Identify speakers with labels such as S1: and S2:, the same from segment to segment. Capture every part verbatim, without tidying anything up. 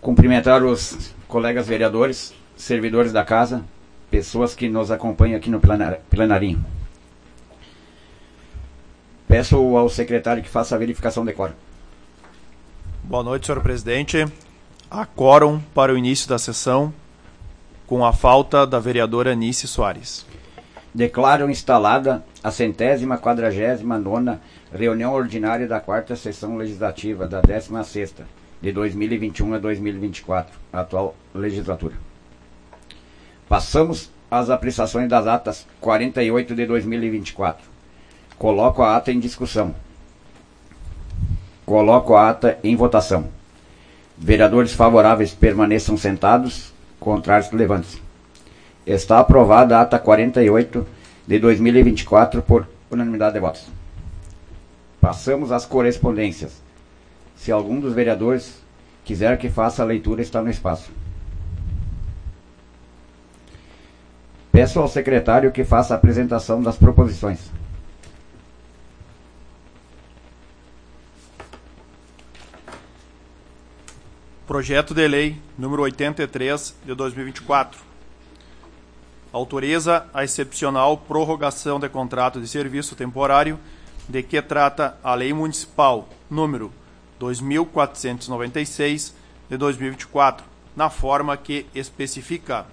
S1: Cumprimentar os colegas vereadores, servidores da casa, pessoas que nos acompanham aqui no plenar, plenarinho. Peço ao secretário que faça a verificação de quórum.
S2: Boa noite, senhor presidente. Há quórum para o início da sessão, com a falta da vereadora Anice Soares.
S1: Declaro instalada a centésima quadragésima nona reunião ordinária da quarta sessão legislativa da décima sexta de dois mil e vinte e um a dois mil e vinte e quatro, atual legislatura. Passamos às apreciações das atas quarenta e oito de dois mil e vinte e quatro. Coloco a ata em discussão. Coloco a ata em votação. Vereadores favoráveis permaneçam sentados, contrários levantem-se. Está aprovada a ata quarenta e oito de dois mil e vinte e quatro por unanimidade de votos. Passamos às correspondências. Se algum dos vereadores quiser que faça a leitura, está no espaço. Peço ao secretário que faça a apresentação das proposições.
S2: Projeto de lei número oitenta e três de dois mil e vinte e quatro. Autoriza a excepcional prorrogação de contrato de serviço temporário de que trata a Lei Municipal número dois mil quatrocentos e noventa e seis de dois mil e vinte e quatro, na forma que especifica.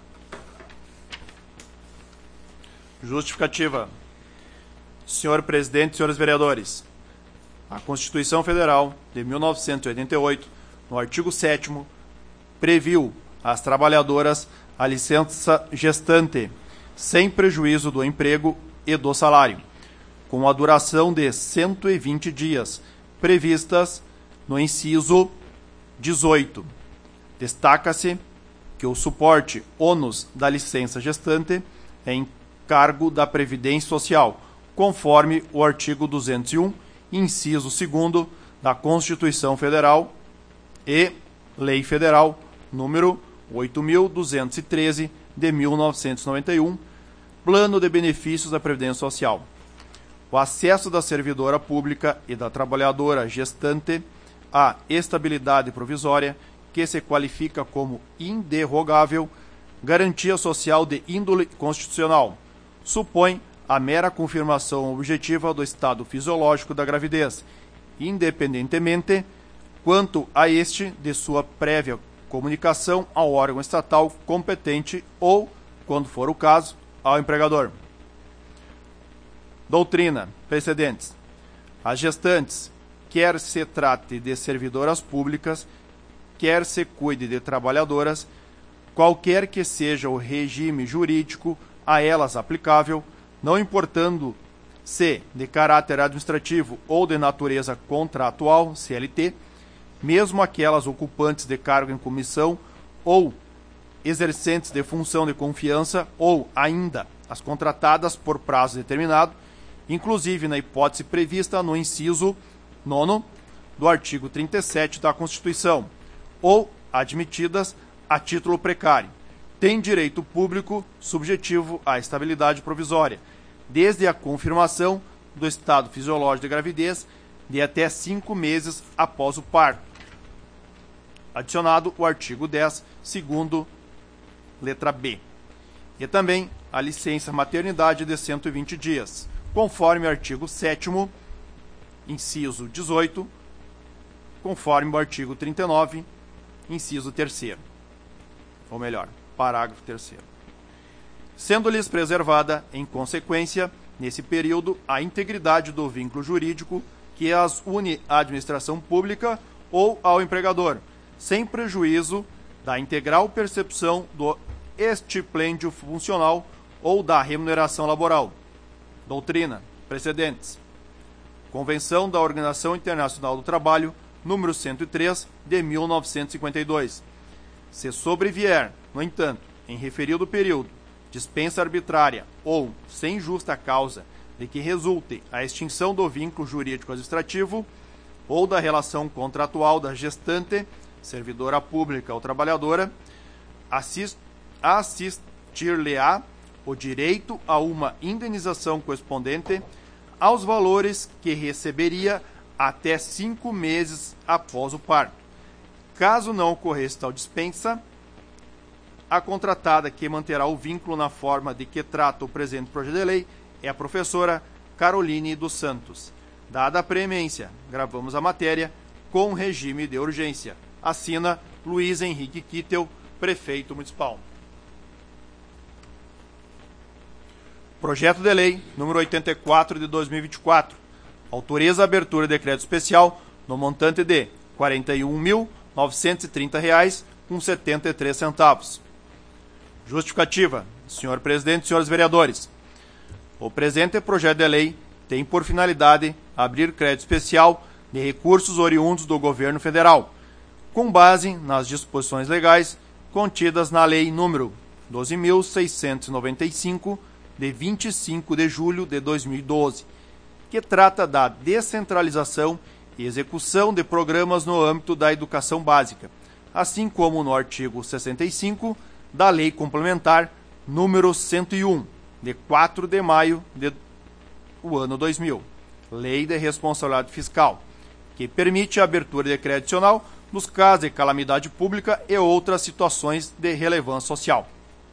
S2: Justificativa. Senhor presidente, senhores vereadores, a Constituição Federal de mil novecentos e oitenta e oito, no artigo sétimo, previu às trabalhadoras a licença gestante, sem prejuízo do emprego e do salário, com a duração de cento e vinte dias, previstas no inciso dezoito. Destaca-se que o suporte ônus da licença gestante é em cargo da Previdência Social, conforme o artigo duzentos e um, inciso segundo da Constituição Federal e Lei Federal número oito mil duzentos e treze de mil novecentos e noventa e um, Plano de Benefícios da Previdência Social. O acesso da servidora pública e da trabalhadora gestante à estabilidade provisória, que se qualifica como inderrogável, garantia social de índole constitucional, supõe a mera confirmação objetiva do estado fisiológico da gravidez, independentemente quanto a este de sua prévia comunicação ao órgão estatal competente ou, quando for o caso, ao empregador. Doutrina. Precedentes. As gestantes, quer se trate de servidoras públicas, quer se cuide de trabalhadoras, qualquer que seja o regime jurídico a elas aplicável, não importando se de caráter administrativo ou de natureza contratual, C L T, mesmo aquelas ocupantes de cargo em comissão ou exercentes de função de confiança ou ainda as contratadas por prazo determinado, inclusive na hipótese prevista no inciso nono do artigo trinta e sete da Constituição, ou admitidas a título precário, têm direito público subjetivo à estabilidade provisória, desde a confirmação do estado fisiológico de gravidez de até cinco meses após o parto. Adicionado o artigo dez, segundo letra B. E também a licença maternidade de cento e vinte dias, conforme o artigo sétimo, inciso dezoito, conforme o artigo trinta e nove, inciso terceiro. Ou melhor, parágrafo terceiro. Sendo-lhes preservada, em consequência, nesse período, a integridade do vínculo jurídico que as une à administração pública ou ao empregador, sem prejuízo da integral percepção do estipendio funcional ou da remuneração laboral. Doutrina. Precedentes. Convenção da Organização Internacional do Trabalho, número cento e três, de mil novecentos e cinquenta e dois. Se sobrevier, no entanto, em referido período, dispensa arbitrária ou sem justa causa de que resulte a extinção do vínculo jurídico administrativo ou da relação contratual da gestante, servidora pública ou trabalhadora, assist, assistir-lhe-á o direito a uma indenização correspondente aos valores que receberia até cinco meses após o parto, Caso não ocorresse tal dispensa, a contratada que manterá o vínculo na forma de que trata o presente projeto de lei é a professora Caroline dos Santos. Dada a preemência, gravamos a matéria com regime de urgência. Assina Luiz Henrique Kittel, prefeito municipal. Projeto de lei número oitenta e quatro de dois mil e vinte e quatro. Autoriza a abertura de decreto especial no montante de quarenta e um mil novecentos e trinta reais com setenta e três centavos. Justificativa. Senhor presidente, senhores vereadores, o presente projeto de lei tem por finalidade abrir crédito especial de recursos oriundos do governo federal, com base nas disposições legais contidas na Lei número doze mil seiscentos e noventa e cinco, de vinte e cinco de julho de dois mil e doze, que trata da descentralização e execução de programas no âmbito da educação básica, assim como no artigo sessenta e cinco da Lei Complementar número cento e um, de quatro de maio de o ano dois mil, Lei de Responsabilidade Fiscal, que permite a abertura de crédito adicional nos casos de calamidade pública e outras situações de relevância social.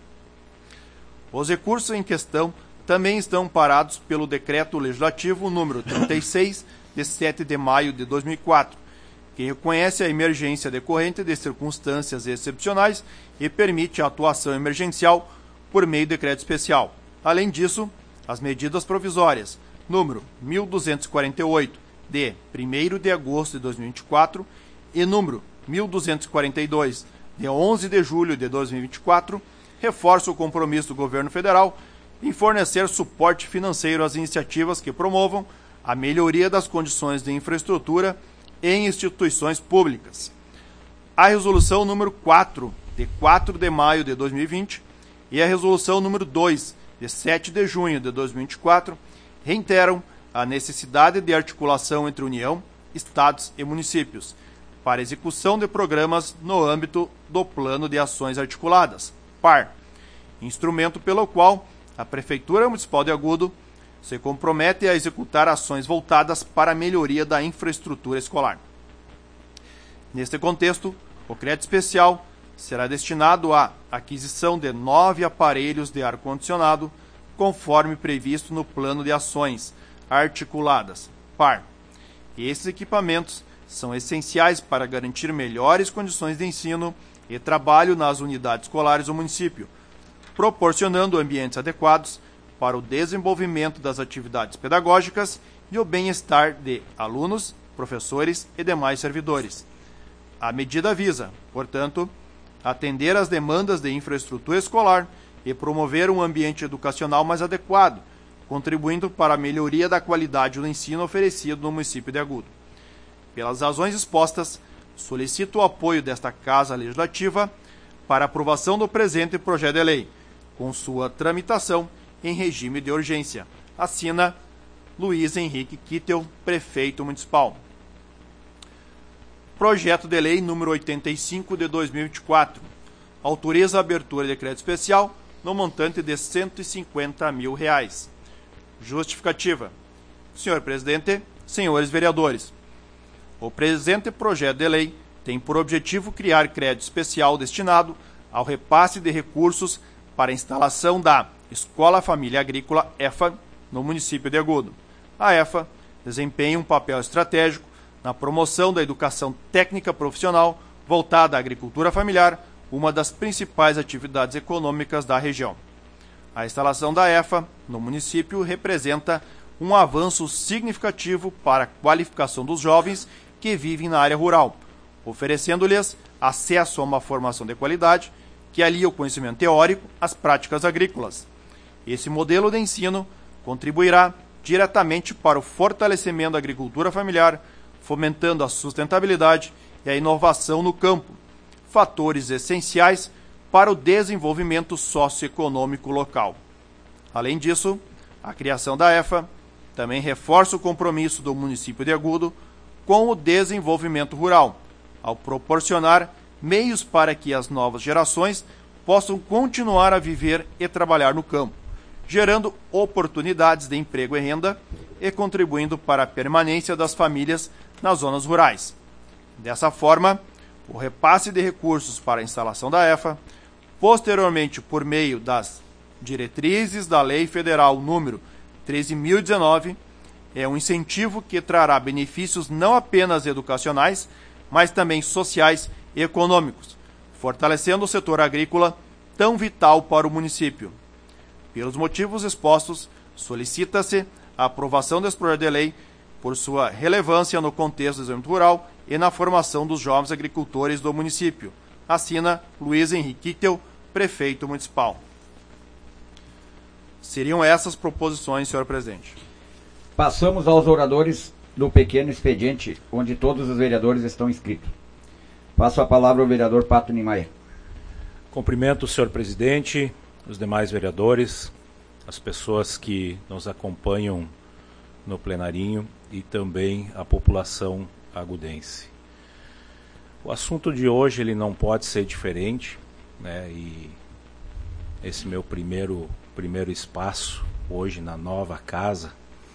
S2: Os recursos em questão também estão parados pelo Decreto Legislativo número trinta e seis, de sete de maio de dois mil e quatro, que reconhece a emergência decorrente de circunstâncias excepcionais e permite a atuação emergencial por meio de decreto especial. Além disso, as medidas provisórias número mil duzentos e quarenta e oito, de primeiro de agosto de dois mil e vinte e quatro e número mil duzentos e quarenta e dois, de onze de julho de dois mil e vinte e quatro, reforça o compromisso do governo federal em fornecer suporte financeiro às iniciativas que promovam a melhoria das condições de infraestrutura em instituições públicas. A resolução número quatro, de quatro de maio de dois mil e vinte, e a resolução número dois, de sete de junho de dois mil e vinte e quatro, reiteram a necessidade de articulação entre União, Estados e municípios para execução de programas no âmbito do Plano de Ações Articuladas, P A R, instrumento pelo qual a Prefeitura Municipal de Agudo se compromete a executar ações voltadas para a melhoria da infraestrutura escolar. Neste contexto, o crédito especial será destinado à aquisição de nove aparelhos de ar-condicionado, conforme previsto no Plano de Ações Articuladas, P A R. E esses equipamentos são essenciais para garantir melhores condições de ensino e trabalho nas unidades escolares do município, proporcionando ambientes adequados para o desenvolvimento das atividades pedagógicas e o bem-estar de alunos, professores e demais servidores. A medida visa, portanto, atender às demandas de infraestrutura escolar e promover um ambiente educacional mais adequado, contribuindo para a melhoria da qualidade do ensino oferecido no município de Agudo. Pelas razões expostas, solicito o apoio desta Casa Legislativa para aprovação do presente projeto de lei, com sua tramitação em regime de urgência. Assina Luiz Henrique Kittel, prefeito municipal. Projeto de lei número oitenta e cinco de dois mil e vinte e quatro. Autoriza a abertura de crédito especial no montante de cento e cinquenta mil reais. Justificativa. Senhor presidente, senhores vereadores, o presente projeto de lei tem por objetivo criar crédito especial destinado ao repasse de recursos para a instalação da Escola Família Agrícola E F A no município de Agudo. A E F A desempenha um papel estratégico na promoção da educação técnica profissional voltada à agricultura familiar, uma das principais atividades econômicas da região. A instalação da E F A no município representa um avanço significativo para a qualificação dos jovens que vivem na área rural, oferecendo-lhes acesso a uma formação de qualidade que alia o conhecimento teórico às práticas agrícolas. Esse modelo de ensino contribuirá diretamente para o fortalecimento da agricultura familiar, fomentando a sustentabilidade e a inovação no campo, fatores essenciais para o desenvolvimento socioeconômico local. Além disso, a criação da E F A também reforça o compromisso do município de Agudo com o desenvolvimento rural, ao proporcionar meios para que as novas gerações possam continuar a viver e trabalhar no campo, gerando oportunidades de emprego e renda e contribuindo para a permanência das famílias nas zonas rurais. Dessa forma, o repasse de recursos para a instalação da E F A, posteriormente por meio das diretrizes da Lei Federal número treze mil e dezenove, é um incentivo que trará benefícios não apenas educacionais, mas também sociais e econômicos, fortalecendo o setor agrícola tão vital para o município. Pelos motivos expostos, solicita-se a aprovação deste projeto de lei por sua relevância no contexto do desenvolvimento rural e na formação dos jovens agricultores do município. Assina Luiz Henrique Kittel, prefeito municipal. Seriam essas proposições, senhor presidente.
S1: Passamos aos oradores do pequeno expediente, onde todos os vereadores estão inscritos. Passo a palavra ao vereador Pato Niemeyer.
S3: Cumprimento o senhor presidente, os demais vereadores, as pessoas que nos acompanham no plenarinho e também a população agudense. O assunto de hoje ele não pode ser diferente, né? E esse meu primeiro, primeiro espaço hoje na nova casa,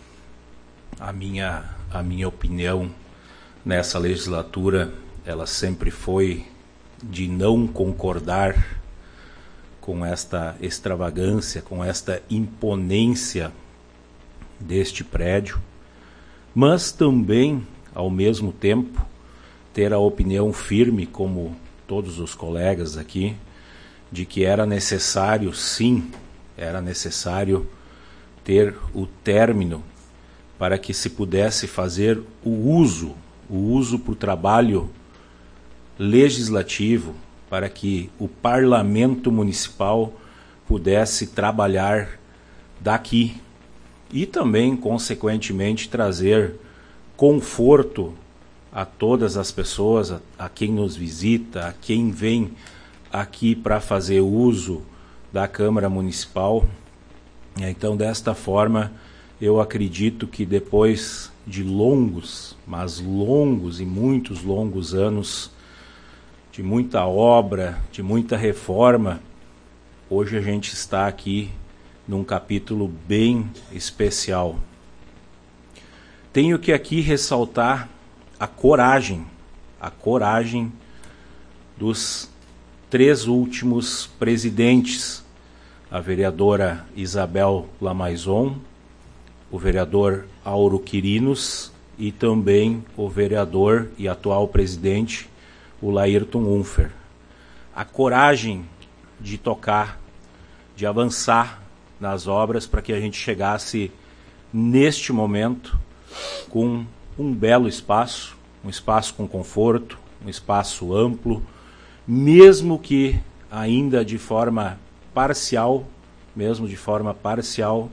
S3: a minha, a minha opinião nessa legislatura, ela sempre foi de não concordar com esta extravagância, com esta imponência deste prédio, mas também, ao mesmo tempo, ter a opinião firme, como todos os colegas aqui, de que era necessário, sim, era necessário ter o término para que se pudesse fazer o uso, o uso para o trabalho legislativo, para que o parlamento municipal pudesse trabalhar daqui e também, consequentemente, trazer conforto a todas as pessoas, a, a quem nos visita, a quem vem aqui para fazer uso da Câmara Municipal. Então, desta forma, eu acredito que depois de longos, mas longos e muitos longos anos, de muita obra, de muita reforma, hoje a gente está aqui num capítulo bem especial. Tenho que aqui ressaltar a coragem, a coragem dos três últimos presidentes, a vereadora Isabel Lamaison, o vereador Auro Quirinos e também o vereador e atual presidente, o Laírton Unfer. A coragem de tocar, de avançar nas obras para que a gente chegasse neste momento com um belo espaço, um espaço com conforto, um espaço amplo, mesmo que ainda de forma parcial, mesmo de forma parcial,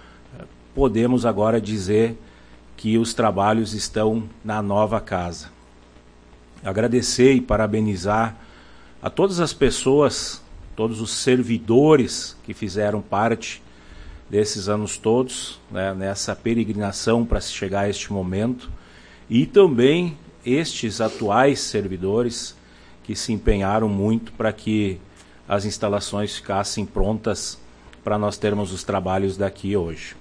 S3: podemos agora dizer que os trabalhos estão na nova casa. Agradecer e parabenizar a todas as pessoas, todos os servidores que fizeram parte desses anos todos, né, nessa peregrinação para se chegar a este momento, e também estes atuais servidores que se empenharam muito para que as instalações ficassem prontas para nós termos os trabalhos daqui hoje.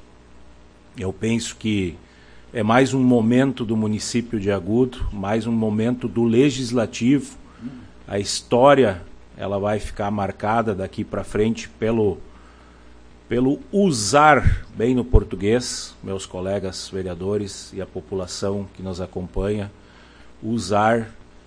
S3: Eu penso que é mais um momento do município de Agudo, mais um momento do legislativo. A história ela vai ficar marcada daqui para frente pelo, pelo usar, bem no português, meus colegas vereadores e a população que nos acompanha, usar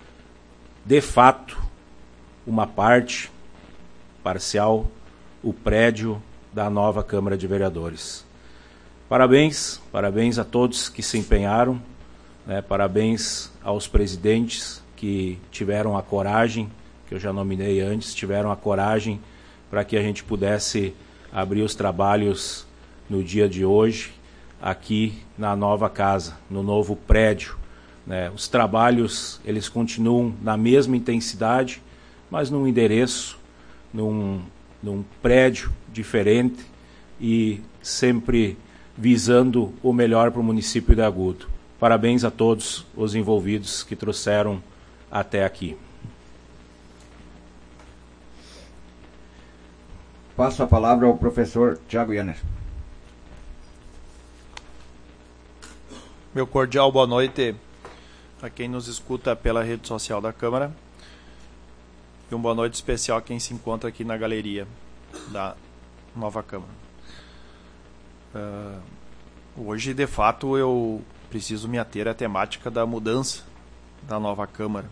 S3: de fato uma parte parcial, o prédio da nova Câmara de Vereadores. Parabéns, parabéns a todos que se empenharam, né, parabéns aos presidentes que tiveram a coragem, que eu já nominei antes, tiveram a coragem para que a gente pudesse abrir os trabalhos no dia de hoje, aqui na nova casa, no novo prédio. Né. Os trabalhos, eles continuam na mesma intensidade, mas num endereço, num, num prédio diferente e sempre visando o melhor para o município de Agudo. Parabéns a todos os envolvidos que trouxeram até aqui.
S1: Passo a palavra ao professor Tiago Yanner.
S2: Meu cordial boa noite a quem nos escuta pela rede social da Câmara. e uma boa noite especial a quem se encontra aqui na galeria da nova Câmara. Uh, hoje, de fato, eu preciso me ater à temática da mudança da nova Câmara.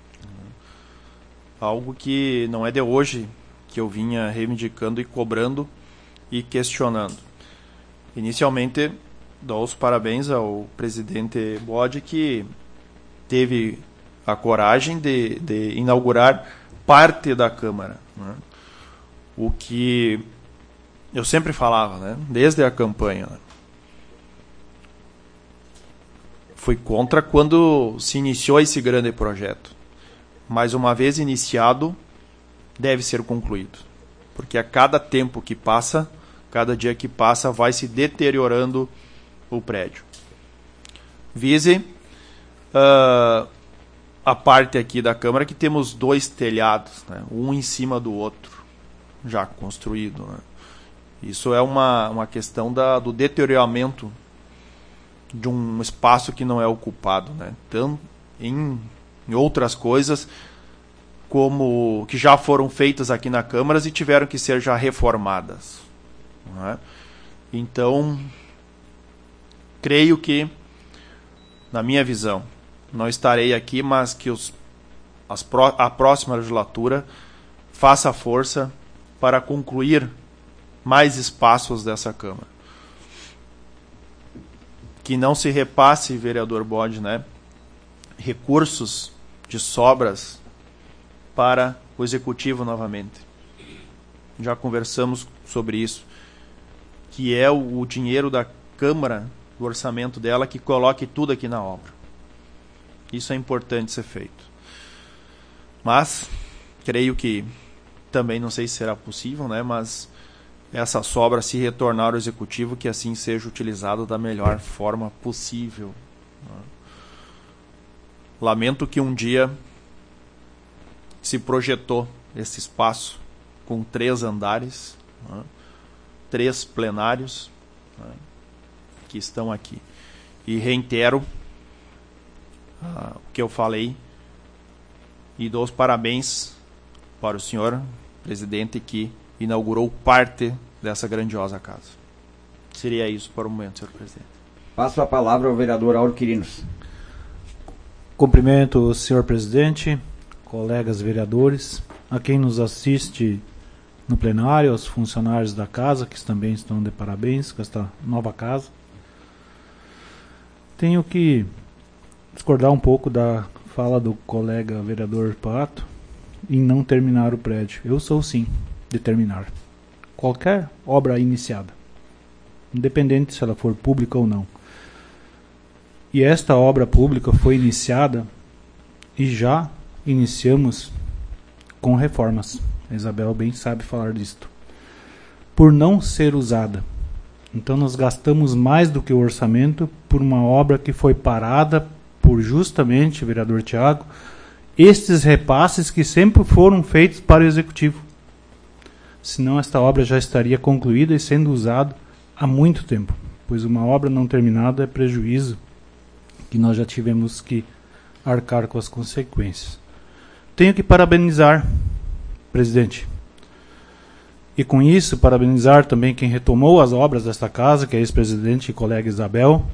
S2: Algo que não é de hoje que eu vinha reivindicando e cobrando e questionando. Inicialmente, dou os parabéns ao presidente Bode, que teve a coragem de, de inaugurar parte da Câmara, né? O que eu sempre falava, né? Desde a campanha, né? Fui contra quando se iniciou esse grande projeto. Mas uma vez iniciado, deve ser concluído. Porque a cada tempo que passa, cada dia que passa, vai se deteriorando o prédio. Vise uh, a parte aqui da Câmara que temos dois telhados, né? Um em cima do outro, já construído, né? Isso é uma, uma questão da, do deterioramento de um espaço que não é ocupado, né? Tanto em, em outras coisas como que já foram feitas aqui na Câmara e tiveram que ser já reformadas, né? Então, creio que, na minha visão, não estarei aqui, mas que os, as pró, a próxima legislatura faça força para concluir mais espaços dessa Câmara. Que não se repasse, vereador Bode, né, recursos de sobras para o Executivo novamente. Já conversamos sobre isso, que é o, o dinheiro da Câmara, do orçamento dela, que coloque tudo aqui na obra. Isso é importante ser feito. Mas, creio que também não sei se será possível, né, mas essa sobra se retornar ao Executivo, que assim seja utilizado da melhor forma possível. Lamento que um dia se projetou esse espaço com três andares, né, três plenários, né, que estão aqui. E reitero uh, o que eu falei e dou os parabéns para o senhor presidente que inaugurou parte dessa grandiosa casa. Seria isso para o momento, senhor presidente.
S1: Passo a palavra ao vereador Auro Quirinos.
S4: Cumprimento o senhor presidente, colegas vereadores, a quem nos assiste no plenário, aos funcionários da casa, que também estão de parabéns com esta nova casa. Tenho que discordar um pouco da fala do colega vereador Pato em não terminar o prédio. Eu sou sim de terminar qualquer obra iniciada, independente se ela for pública ou não. E esta obra pública foi iniciada e já iniciamos com reformas. A Isabel bem sabe falar disto. Por não ser usada. Então nós gastamos mais do que o orçamento por uma obra que foi parada por justamente, vereador Tiago, estes repasses que sempre foram feitos para o Executivo. Senão esta obra já estaria concluída e sendo usada há muito tempo, pois uma obra não terminada é prejuízo que nós já tivemos que arcar com as consequências. Tenho que parabenizar, presidente, e com isso parabenizar também quem retomou as obras desta casa, que é a ex-presidente e colega Isabel,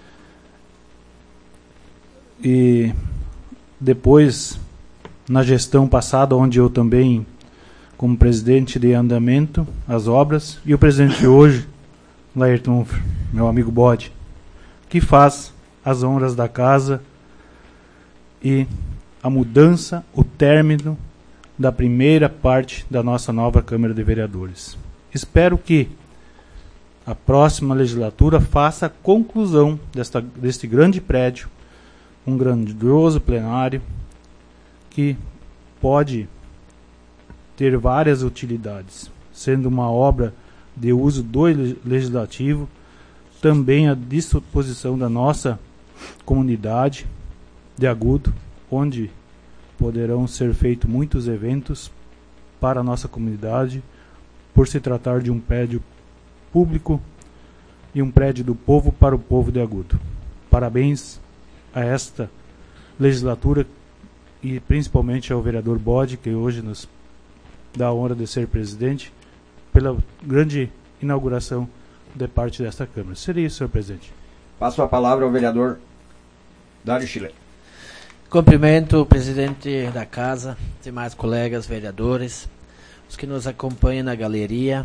S4: e depois na gestão passada, onde eu também como presidente de andamento as obras, e o presidente hoje, Laerton, meu amigo Bode, que faz as honras da casa e a mudança, o término da primeira parte da nossa nova Câmara de Vereadores. Espero que a próxima legislatura faça a conclusão desta, deste grande prédio, um grandioso plenário que pode ter várias utilidades, sendo uma obra de uso do legislativo, também à disposição da nossa comunidade de Agudo, onde poderão ser feitos muitos eventos para a nossa comunidade, por se tratar de um prédio público e um prédio do povo para o povo de Agudo. Parabéns a esta legislatura e principalmente ao vereador Bode, que hoje nos dá a honra de ser presidente, pela grande inauguração de parte desta Câmara. Seria isso, senhor presidente.
S1: Passo a palavra ao vereador Dário Schiller.
S5: Cumprimento o presidente da casa, demais colegas vereadores, os que nos acompanham na galeria,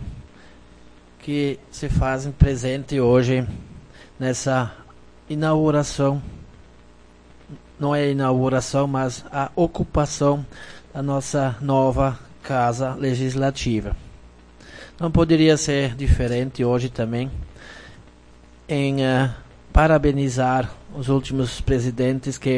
S5: que se fazem presente hoje nessa inauguração, não é inauguração, mas a ocupação da nossa nova Casa Legislativa. Não poderia ser diferente hoje também em uh, parabenizar os últimos presidentes que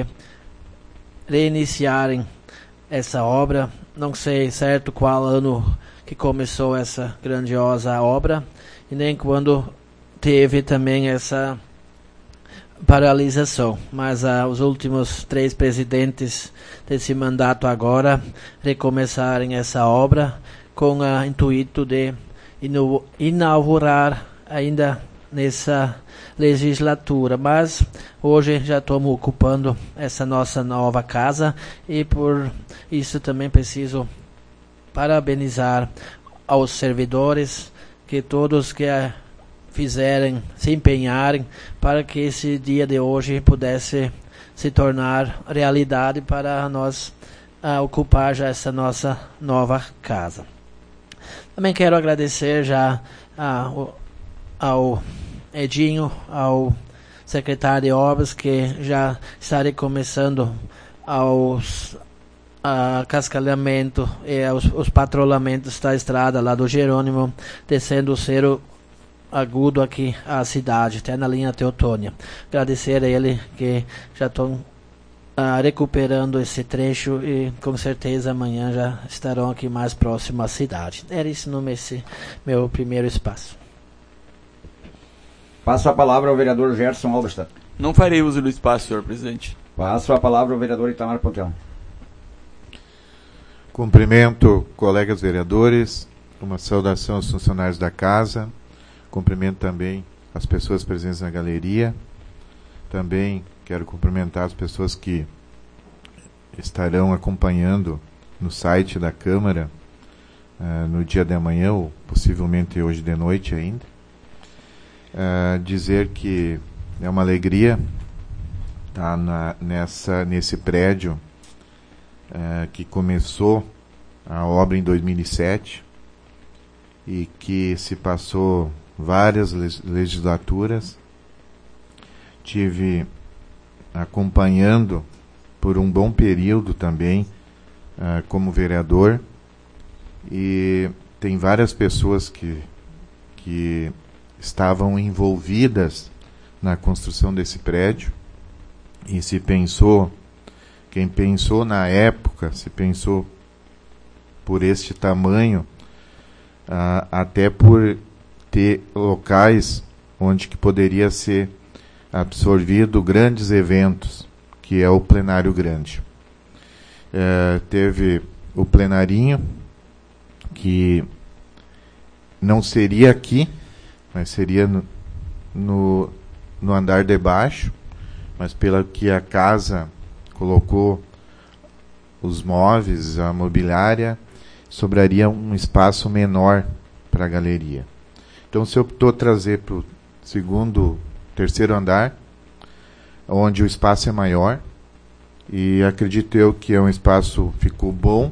S5: reiniciarem essa obra. Não sei certo qual ano que começou essa grandiosa obra e nem quando teve também essa paralisação, mas uh, os últimos três presidentes desse mandato agora recomeçarem essa obra com o intuito de inaugurar ainda nessa legislatura, mas hoje já estamos ocupando essa nossa nova casa e por isso também preciso parabenizar aos servidores, que todos que fizerem, se empenharem para que esse dia de hoje pudesse se tornar realidade para nós uh, ocupar já essa nossa nova casa. Também quero agradecer já uh, ao Edinho, ao secretário de obras, que já estarei começando aos uh, cascalhamento e aos, os patrulhamentos da estrada lá do Jerônimo, descendo o Cerro Agudo aqui à cidade, até na linha Teotônia. Agradecer a ele que já estão uh, recuperando esse trecho e com certeza amanhã já estarão aqui mais próximo à cidade. Era isso no esse meu primeiro espaço.
S1: Passo a palavra ao vereador Gerson Alberstadt.
S6: Não farei uso do espaço, senhor presidente.
S1: Passo a palavra ao vereador Itamar Pontel.
S7: Cumprimento colegas vereadores, uma saudação aos funcionários da casa, cumprimento também as pessoas presentes na galeria, também quero cumprimentar as pessoas que estarão acompanhando no site da Câmara uh, no dia de amanhã, ou possivelmente hoje de noite ainda. Uh, dizer que é uma alegria estar na, nessa, nesse prédio uh, que começou a obra em dois mil e sete e que se passou várias legislaturas. Tive acompanhando por um bom período também uh, como vereador, e tem várias pessoas que, que estavam envolvidas na construção desse prédio, e se pensou, quem pensou na época, se pensou por este tamanho, uh, até por ter locais onde que poderia ser absorvido grandes eventos, que é o plenário grande. Uh, teve o plenarinho, que não seria aqui, mas seria no, no, no andar de baixo, mas pela que a casa colocou os móveis, a mobiliária, sobraria um espaço menor para a galeria. Então se optou trazer para o segundo, terceiro andar, onde o espaço é maior, e acredito eu que é um espaço ficou bom,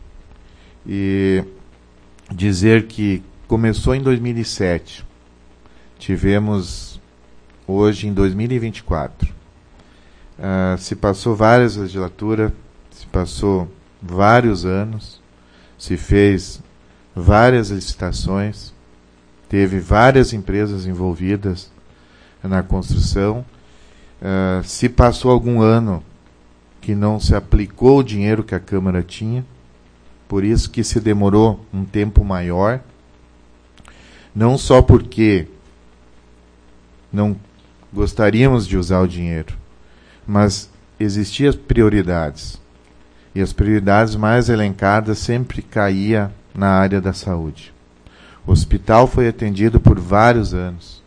S7: e dizer que começou em dois mil e sete, tivemos hoje em dois mil e vinte e quatro. Uh, se passou várias legislaturas, se passou vários anos, se fez várias licitações, teve várias empresas envolvidas na construção. Uh, se passou algum ano que não se aplicou o dinheiro que a Câmara tinha, por isso que se demorou um tempo maior, não só porque não gostaríamos de usar o dinheiro, mas existiam prioridades, e as prioridades mais elencadas sempre caía na área da saúde. O hospital foi atendido por vários anos.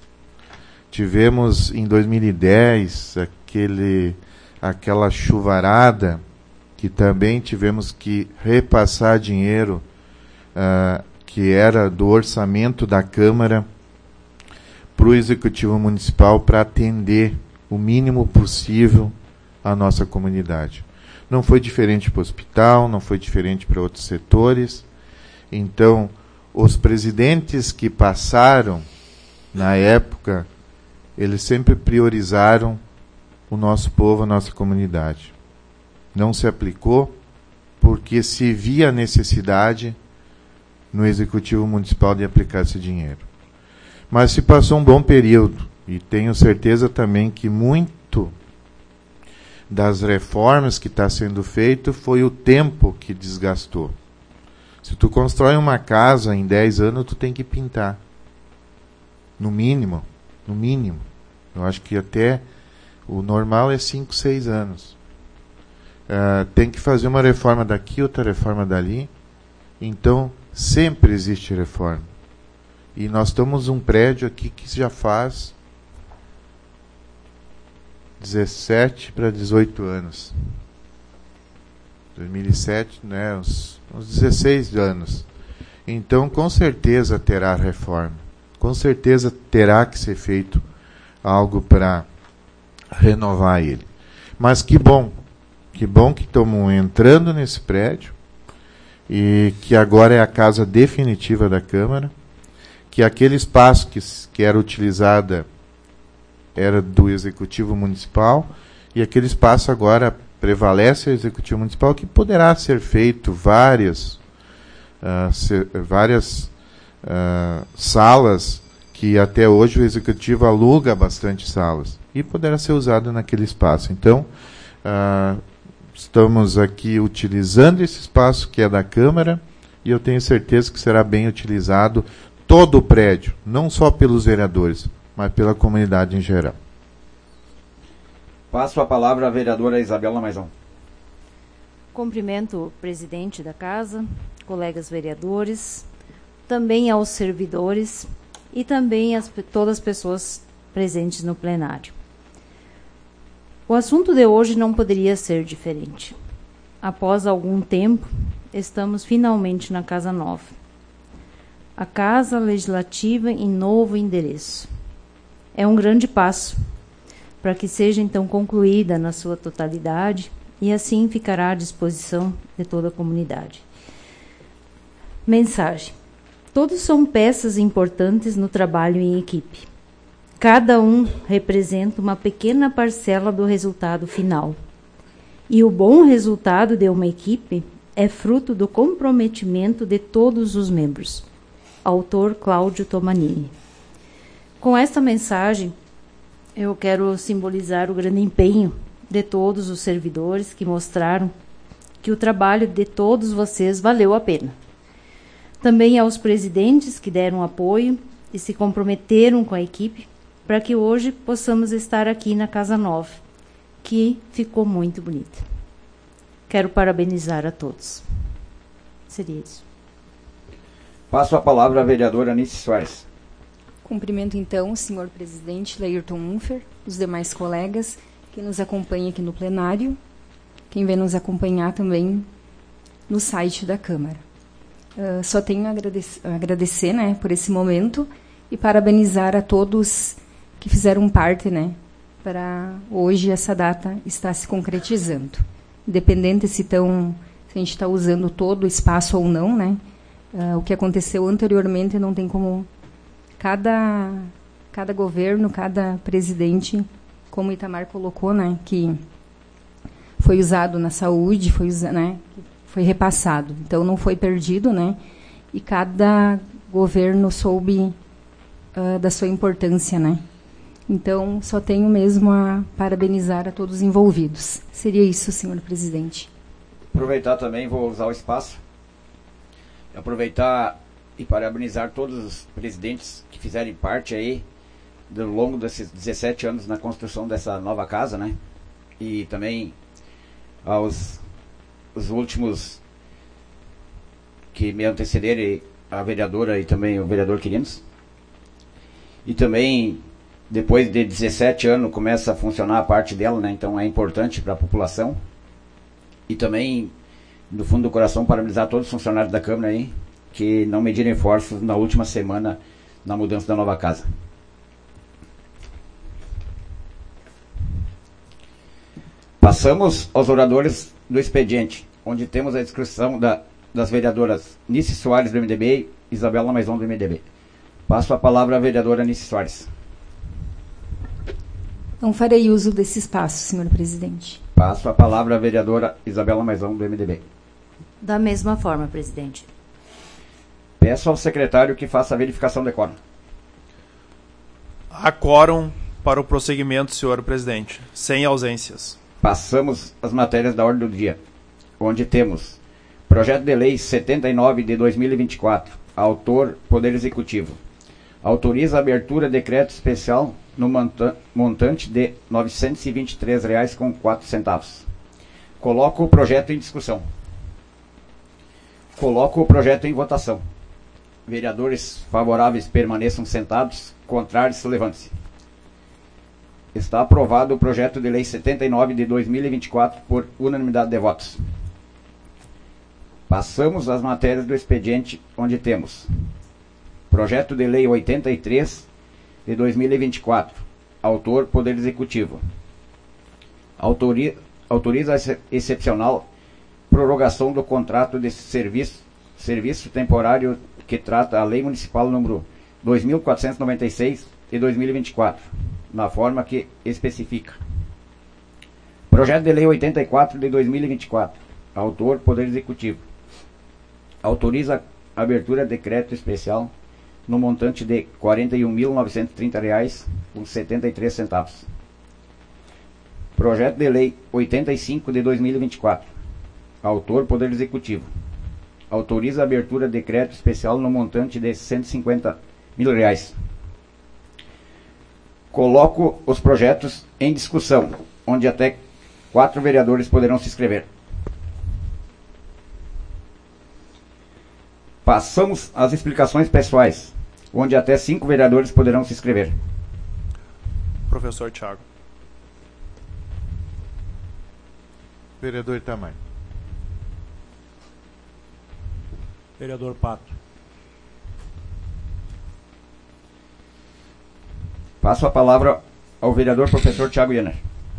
S7: Tivemos em dois mil e dez aquele, aquela chuvarada que também tivemos que repassar dinheiro uh, que era do orçamento da Câmara para o Executivo Municipal para atender o mínimo possível a nossa comunidade. Não foi diferente para o hospital, não foi diferente para outros setores. Então, os presidentes que passaram, na época, eles sempre priorizaram o nosso povo, a nossa comunidade. Não se aplicou porque se via a necessidade no Executivo Municipal de aplicar esse dinheiro. Mas se passou um bom período, e tenho certeza também que muito das reformas que está sendo feito foi o tempo que desgastou. Se tu constrói uma casa em dez anos, tu tem que pintar. No mínimo, no mínimo. Eu acho que até o normal é cinco, seis anos. Uh, tem que fazer uma reforma daqui, outra reforma dali. Então, sempre existe reforma. E nós temos um prédio aqui que já faz dezessete para dezoito anos. dois mil e sete, né, uns, uns dezesseis anos. Então, com certeza terá reforma. Com certeza terá que ser feito algo para renovar ele. Mas que bom, que bom que estamos entrando nesse prédio e que agora é a casa definitiva da Câmara, que aquele espaço que, que era utilizada era do Executivo Municipal e aquele espaço agora prevalece o Executivo Municipal, que poderá ser feito várias, uh, ser, várias uh, salas, que até hoje o Executivo aluga bastante salas, e poderá ser usado naquele espaço. Então, uh, estamos aqui utilizando esse espaço que é da Câmara, e eu tenho certeza que será bem utilizado todo o prédio, não só pelos vereadores, mas pela comunidade em geral.
S1: Passo a palavra à vereadora Isabela Maisão.
S8: Cumprimento o presidente da casa, colegas vereadores, também aos servidores e também a todas as pessoas presentes no plenário. O assunto de hoje não poderia ser diferente. Após algum tempo, estamos finalmente na Casa Nova. A Casa Legislativa em novo endereço. É um grande passo para que seja então concluída na sua totalidade e assim ficará à disposição de toda a comunidade. Mensagem. Todos são peças importantes no trabalho em equipe. Cada um representa uma pequena parcela do resultado final. E o bom resultado de uma equipe é fruto do comprometimento de todos os membros. Autor Cláudio Tomanini. Com esta mensagem, eu quero simbolizar o grande empenho de todos os servidores que mostraram que o trabalho de todos vocês valeu a pena. Também aos presidentes que deram apoio e se comprometeram com a equipe para que hoje possamos estar aqui na Casa Nova, que ficou muito bonita. Quero parabenizar a todos. Seria isso.
S1: Passo a palavra à vereadora Anice Soares.
S9: Cumprimento, então, o senhor presidente Laírton Unfer, os demais colegas que nos acompanham aqui no plenário, quem vem nos acompanhar também no site da Câmara. Uh, só tenho a agradecer, agradecer né, por esse momento e parabenizar a todos que fizeram parte, né, para hoje essa data estar se concretizando. Independente se, tão, se a gente está usando todo o espaço ou não, né, uh, o que aconteceu anteriormente não tem como... Cada, cada governo, cada presidente, como o Itamar colocou, né, que foi usado na saúde, foi, né, foi repassado. Então, não foi perdido, né, e cada governo soube uh, da sua importância, né. Então, só tenho mesmo a parabenizar a todos os envolvidos. Seria isso, senhor presidente.
S1: Aproveitar também, vou usar o espaço, aproveitar... e parabenizar todos os presidentes que fizerem parte aí ao longo desses dezessete anos na construção dessa nova casa, né? E também aos os últimos que me antecederem, a vereadora e também o vereador Quirinos. E também, depois de dezessete anos, começa a funcionar a parte dela, né? Então é importante para a população. E também, do fundo do coração, parabenizar todos os funcionários da Câmara aí, que não mediram esforços na última semana na mudança da nova casa. Passamos aos oradores do expediente, onde temos a inscrição da, das vereadoras Nice Soares, do M D B, e Isabela Maison, do M D B. Passo a palavra à vereadora Nice Soares.
S9: Não farei uso desse espaço, senhor presidente.
S1: Passo a palavra à vereadora Isabela Maison, do M D B.
S8: Da mesma forma, presidente.
S1: Peço ao secretário que faça a verificação de quórum.
S2: Há quórum para o prosseguimento, senhor presidente, sem ausências.
S1: Passamos às matérias da ordem do dia, onde temos projeto de lei setenta e nove de dois mil e vinte e quatro, autor Poder Executivo. Autoriza a abertura de decreto especial no montante de novecentos e vinte e três reais e quatro centavos. Coloco o projeto em discussão. Coloco o projeto em votação. Vereadores favoráveis permaneçam sentados, contrários levante-se. Está aprovado o projeto de lei setenta e nove de dois mil e vinte e quatro por unanimidade de votos. Passamos às matérias do expediente, onde temos projeto de lei oitenta e três de dois mil e vinte e quatro, autor Poder Executivo. Autori, autoriza a excepcional prorrogação do contrato de serviço, serviço temporário que trata a Lei Municipal número dois mil quatrocentos e noventa e seis de dois mil e vinte e quatro, na forma que especifica. Projeto de lei oitenta e quatro de dois mil e vinte e quatro, autor Poder Executivo. Autoriza a abertura de decreto especial no montante de quarenta e um mil novecentos e trinta reais e setenta e três centavos. Projeto de lei oitenta e cinco de dois mil e vinte e quatro, autor Poder Executivo. Autoriza a abertura de decreto especial no montante de cento e cinquenta mil reais. Coloco os projetos em discussão, onde até quatro vereadores poderão se inscrever. Passamos às explicações pessoais, onde até cinco vereadores poderão se inscrever.
S2: Professor Thiago.
S7: Vereador Itamar.
S3: Vereador Pato.
S1: Passo a palavra ao vereador professor Thiago Yanner.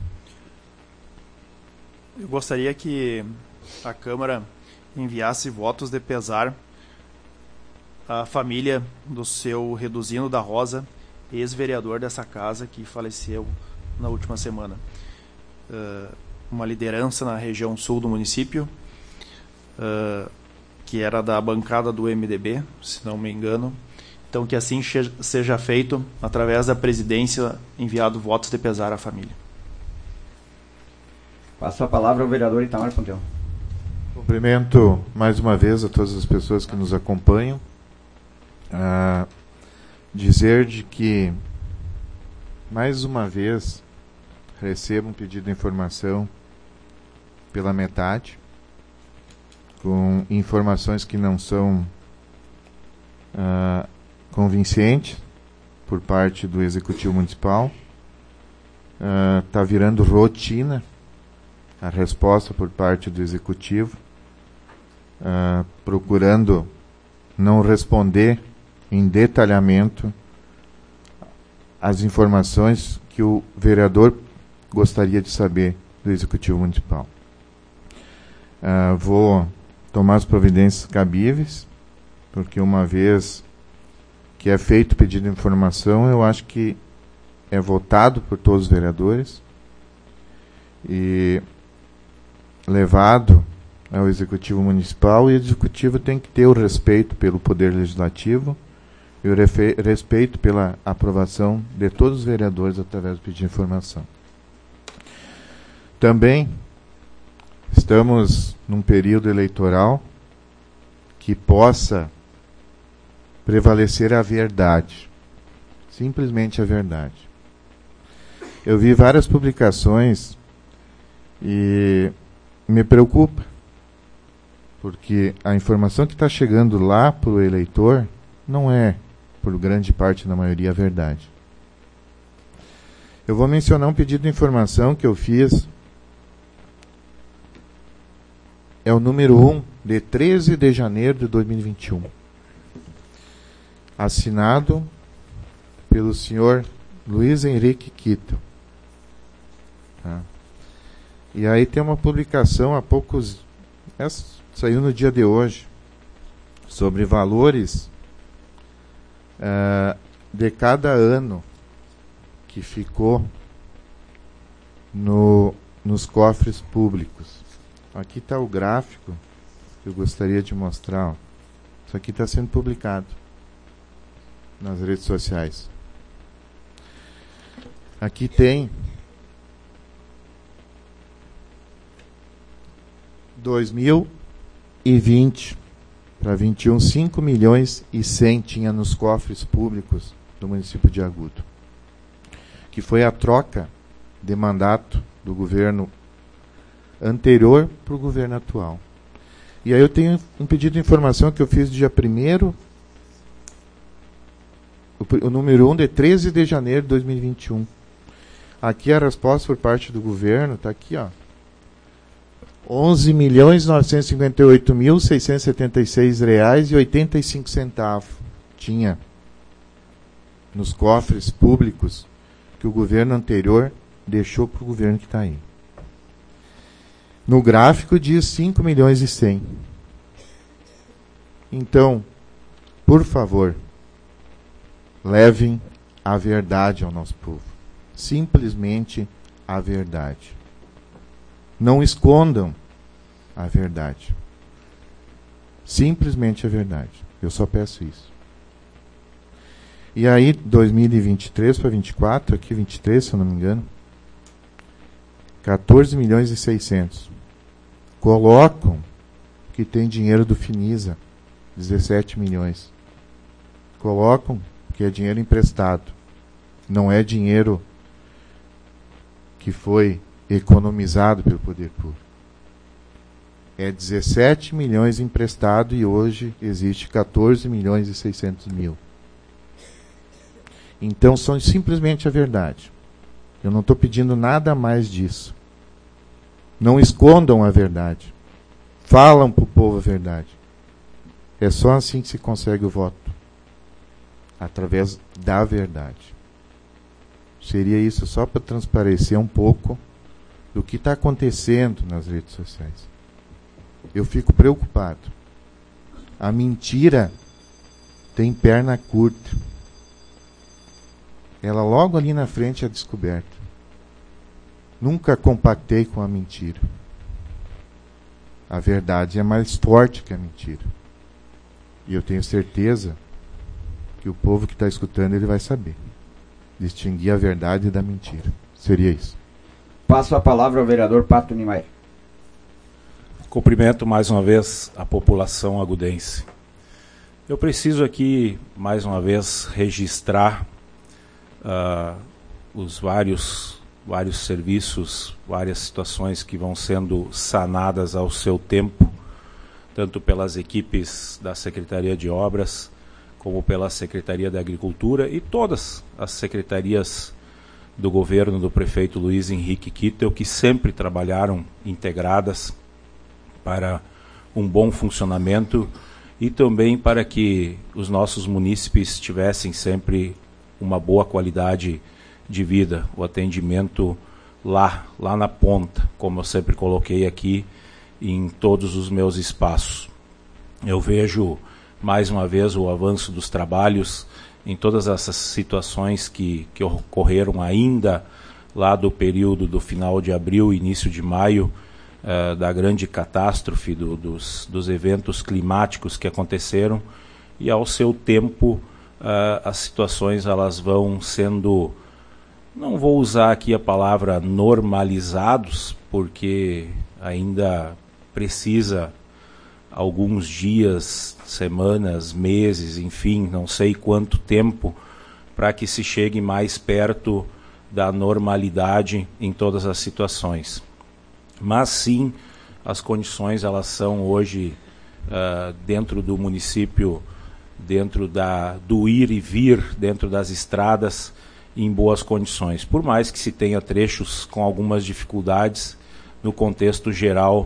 S2: Eu gostaria que a Câmara enviasse votos de pesar à família do seu Reduzino da Rosa, ex-vereador dessa casa, que faleceu na última semana. Uh, uma liderança na região sul do município, uh, que era da bancada do M D B, se não me engano. Então, que assim seja feito, através da presidência, enviado votos de pesar à família.
S1: Passo a palavra ao vereador Itamar Ponteu.
S7: Cumprimento mais uma vez a todas as pessoas que nos acompanham. Ah, dizer de que, mais uma vez, recebo um pedido de informação pela metade, com informações que não são ah, convincentes por parte do Executivo Municipal. Está ah, virando rotina a resposta por parte do Executivo, ah, procurando não responder em detalhamento as informações que o vereador gostaria de saber do Executivo Municipal. Uh, vou tomar as providências cabíveis, porque uma vez que é feito o pedido de informação, eu acho que é votado por todos os vereadores e levado ao Executivo Municipal, e o Executivo tem que ter o respeito pelo Poder Legislativo e o respeito pela aprovação de todos os vereadores através do pedido de informação. Também estamos num período eleitoral que possa prevalecer a verdade, simplesmente a verdade. Eu vi várias publicações e me preocupa, porque a informação que está chegando lá para o eleitor não é, por grande parte, na maioria, a verdade. Eu vou mencionar um pedido de informação que eu fiz é o número um, de treze de janeiro de dois mil e vinte e um. Assinado pelo senhor Luiz Henrique Kittel. Tá? E aí tem uma publicação há poucos... Essa saiu no dia de hoje, sobre valores uh, de cada ano que ficou no, nos cofres públicos. Aqui está o gráfico que eu gostaria de mostrar. Ó. Isso aqui está sendo publicado nas redes sociais. Aqui tem dois mil e vinte para vinte e um, cinco milhões e cem tinha nos cofres públicos do município de Agudo, que foi a troca de mandato do governo anterior para o governo atual. E aí eu tenho um pedido de informação que eu fiz dia primeiro, o, o número um de treze de janeiro de dois mil e vinte e um. Aqui a resposta por parte do governo está aqui, ó. onze milhões novecentos e cinquenta e oito mil seiscentos e setenta e seis reais e oitenta e cinco centavos tinha nos cofres públicos que o governo anterior deixou para o governo que está aí. No gráfico diz cinco milhões e cem. Então, por favor, levem a verdade ao nosso povo. Simplesmente a verdade. Não escondam a verdade. Simplesmente a verdade. Eu só peço isso. E aí, dois mil e vinte e três para vinte e quatro, aqui vinte e três, se eu não me engano, quatorze milhões e seiscentos. Colocam que tem dinheiro do Finisa, dezessete milhões. Colocam que é dinheiro emprestado. Não é dinheiro que foi economizado pelo poder público. É dezessete milhões emprestado e hoje existe quatorze milhões e seiscentos mil. Então são simplesmente a verdade. Eu não estou pedindo nada mais disso. Não escondam a verdade. Falam para o povo a verdade. É só assim que se consegue o voto. Através da verdade. Seria isso só para transparecer um pouco do que está acontecendo nas redes sociais. Eu fico preocupado. A mentira tem perna curta. Ela logo ali na frente é descoberta. Nunca compactei com a mentira. A verdade é mais forte que a mentira. E eu tenho certeza que o povo que está escutando ele vai saber distinguir a verdade da mentira. Seria isso.
S1: Passo a palavra ao vereador Pato Niemeyer.
S3: Cumprimento mais uma vez a população agudense. Eu preciso aqui, mais uma vez, registrar uh, os vários, vários serviços, várias situações que vão sendo sanadas ao seu tempo, tanto pelas equipes da Secretaria de Obras, como pela Secretaria da Agricultura e todas as secretarias do governo do prefeito Luiz Henrique Kittel, que sempre trabalharam integradas para um bom funcionamento e também para que os nossos munícipes tivessem sempre uma boa qualidade de vida, o atendimento lá, lá na ponta, como eu sempre coloquei aqui em todos os meus espaços. Eu vejo mais uma vez o avanço dos trabalhos em todas essas situações que, que ocorreram ainda lá do período do final de abril, início de maio, uh, da grande catástrofe do, dos, dos eventos climáticos que aconteceram, e ao seu tempo uh, as situações elas vão sendo, não vou usar aqui a palavra normalizados, porque ainda precisa alguns dias, semanas, meses, enfim, não sei quanto tempo, para que se chegue mais perto da normalidade em todas as situações. Mas sim, as condições elas são hoje uh, dentro do município, dentro da, do ir e vir, dentro das estradas, em boas condições. Por mais que se tenha trechos com algumas dificuldades, no contexto geral,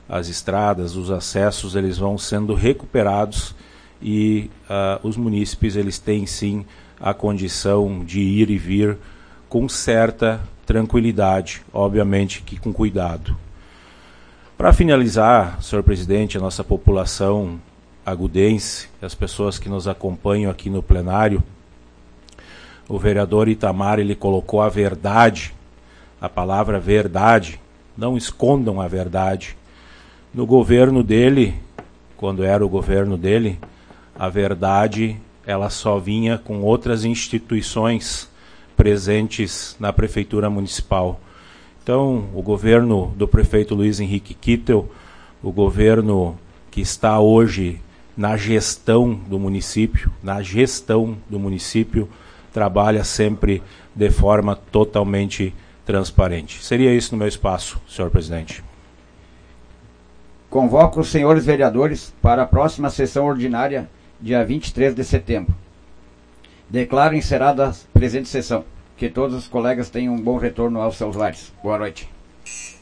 S3: as estradas, os acessos, eles vão sendo recuperados e uh, os munícipes eles têm sim a condição de ir e vir com certa tranquilidade, obviamente que com cuidado. Para finalizar, senhor presidente, a nossa população agudense, as pessoas que nos acompanham aqui no plenário, o vereador Itamar, ele colocou a verdade, a palavra verdade, não escondam a verdade. No governo dele, quando era o governo dele, a verdade ela só vinha com outras instituições presentes na prefeitura municipal. Então, o governo do prefeito Luiz Henrique Kittel, o governo que está hoje na gestão do município, na gestão do município, trabalha sempre de forma totalmente transparente. Seria isso no meu espaço, senhor presidente.
S1: Convoco os senhores vereadores para a próxima sessão ordinária, dia vinte e três de setembro. Declaro encerrada a presente sessão. Que todos os colegas tenham um bom retorno aos seus lares. Boa noite.